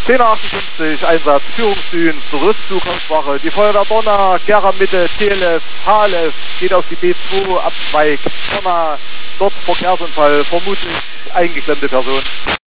1058, Einsatz Führungsdienst, Rüstzukunftswache, die Feuerwehr Donner, Gera Mitte, TLF, HLF, geht auf die B2, Abzweig, Donner, dort Verkehrsunfall, vermutlich eingeklemmte Person.